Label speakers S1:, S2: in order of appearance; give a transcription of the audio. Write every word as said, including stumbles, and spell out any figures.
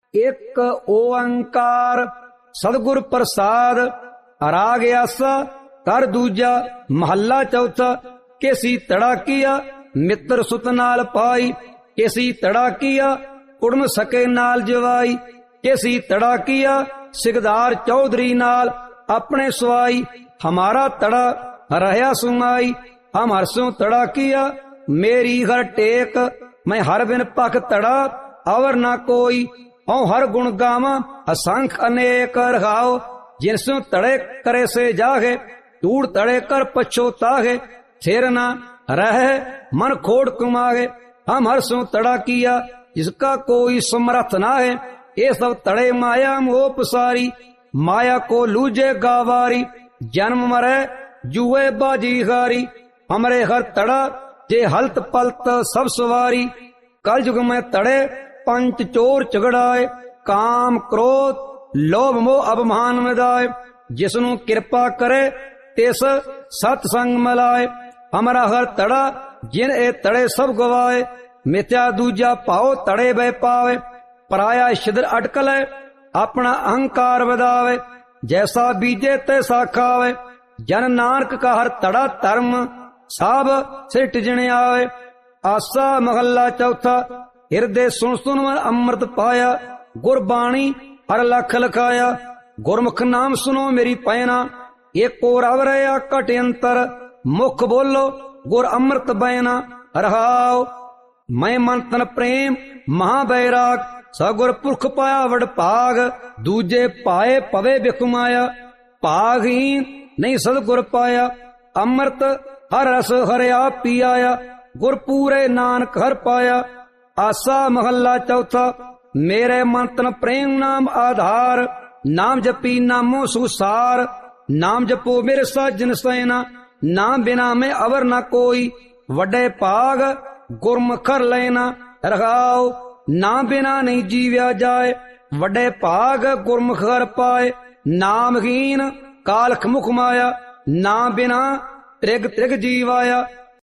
S1: एक ओंकार सतगुर प्रसाद। राग आसा कर दूजा महला चौथा। केसी तड़ा किया मित्र सुत नाल पाई। केसी तड़ा किया कुड़म सके नाल जवाई। केसी तड़ा किया सिकदार चौधरी नाल अपने सुआई। हमारा तड़ा रहया सुमाई। हम हरसों तड़ा किया मेरी घर टेक। मैं हर बिन पख तड़ा अवर ना कोई। औ हर गुण गावा असंख अनेक रखाओ। जिनसों तड़े करे से जागे टूड़ तड़े कर पछोतागे। थिर ना रह मन खोड़ कुमागे। हम हरसों तड़ा किया जिसका कोई समर्थ ना है। ये सब तड़े माया मोह पसारी। माया को लूजे गावारी। जन्म मरे जुए बाजी गारी। हमरे हर तड़ा जे हलत पलत सब सवारी। कल युग में तड़े पंच चोर झगड़ाए। काम क्रोध लोभ मोह अभिमान मिदाए। जिसनु कृपा करे तिस सतसंग मिलाए। हमारा हर तड़ा जिन ए तड़े सब गवाए। मिथ्या दूजा पाओ तड़े बह पावे। पराया शिदर अटकल है अपना अहंकार बदावे। जैसा बीजे तैसा खावे। जन नानक का हर तड़ा धर्म साब सिर टिजने आवे। आसा महला चौथा। हृदय सुन सुन मन अमृत पाया। गुरबाणी हर लख लखाया। गुरमुख नाम सुनो मेरी पैना। एक और अवरया कट अंतर। मुख बोलो गुर अमृत बैना। रहाओ मैं मन तन प्रेम महाबैराग। सगुर पुरख पाया वड पाग। दूजे पाए पवे बिखमाया। पागहीन नहीं सदगुर पाया। अमृत हर रस हरया पियाया। गुर पूरे नानक हर पाया। आसा महला चौथा। मेरे मन तन प्रेम नाम आधार। नाम जपी नामो सुसार। नाम जपो मेरे साजन सैना। नाम बिना में अवर न कोई। वडे पाग गुरमुख हर लेना। रखाओ नाम बिना नहीं जीव्या जाए। वडे पाग गुरमुख हर पाए। नामहीन कालख मुख माया। नाम बिना त्रिग त्रिग जीवाया।